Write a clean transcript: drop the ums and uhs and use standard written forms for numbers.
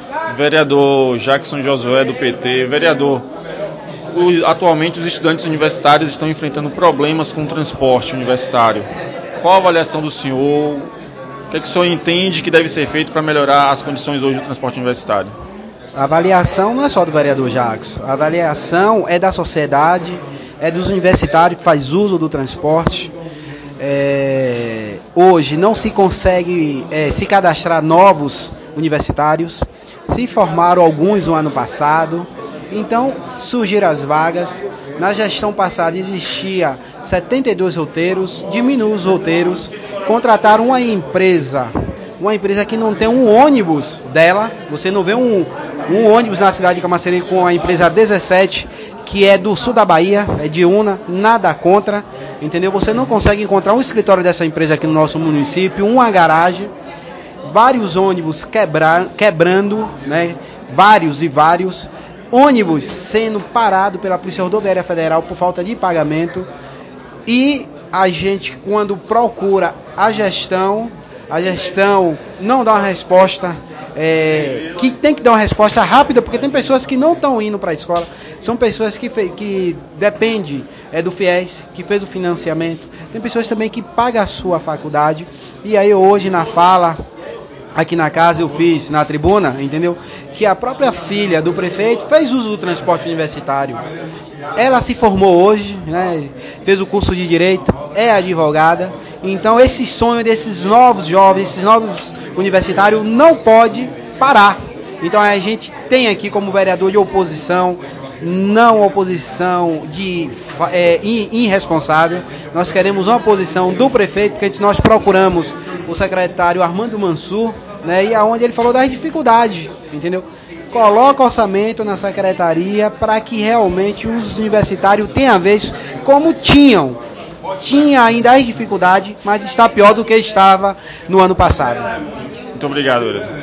Vereador Jackson Josué, do PT. Vereador, atualmente os estudantes universitários estão enfrentando problemas com o transporte universitário. Qual a avaliação do senhor? O que é que o senhor entende que deve ser feito para melhorar as condições hoje do transporte universitário? A avaliação não é só do vereador Jackson. A avaliação é da sociedade, é dos universitários que faz uso do transporte. Hoje não se consegue se cadastrar novos universitários. Se formaram alguns no ano passado. Então surgiram as vagas. Na gestão passada existia 72 roteiros, diminuiu os roteiros, contrataram uma empresa que não tem um ônibus dela. Você não vê um ônibus na cidade de Camaçari com a empresa 17, que é do sul da Bahia, é de Una, nada contra, entendeu? Você não consegue encontrar um escritório dessa empresa aqui no nosso município, uma garagem, vários ônibus quebrando, né? Vários ônibus sendo parado pela Polícia Rodoviária Federal por falta de pagamento. E a gente, quando procura a gestão não dá uma resposta, que tem que dar uma resposta rápida, porque tem pessoas que não estão indo para a escola, são pessoas que dependem do FIES, que fez o financiamento, tem pessoas também que pagam a sua faculdade. E aí hoje na fala, aqui na casa eu fiz na tribuna, entendeu? Que a própria filha do prefeito fez uso do transporte universitário. Ela se formou hoje, né? Fez o curso de Direito, é advogada. Então esse sonho desses novos jovens, esses novos universitários não pode parar. Então a gente tem aqui como vereador de oposição, não oposição irresponsável. Nós queremos uma oposição do prefeito, porque nós procuramos o secretário Armando Mansur, né, e aonde ele falou das dificuldades, entendeu? Coloca orçamento na secretaria para que realmente os universitários tenham a vez como tinha ainda as dificuldades, mas está pior do que estava no ano passado. Muito obrigado, vereador.